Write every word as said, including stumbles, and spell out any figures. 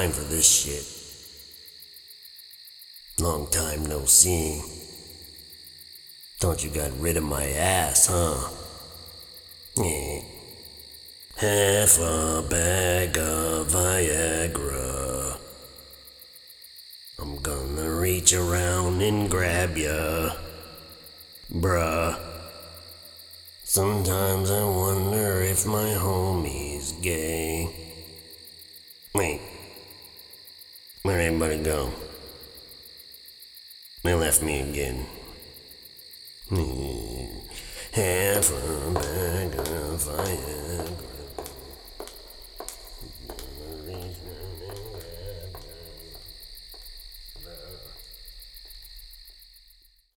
time for this shit. Long time no see. Thought you got rid of my ass, huh? Yeah. Half a bag of Viagra. I'm gonna reach around and grab ya, bruh. Sometimes I wonder if my homie's gay. Wait, where'd everybody go? They left me again. Half a bag of Viagra.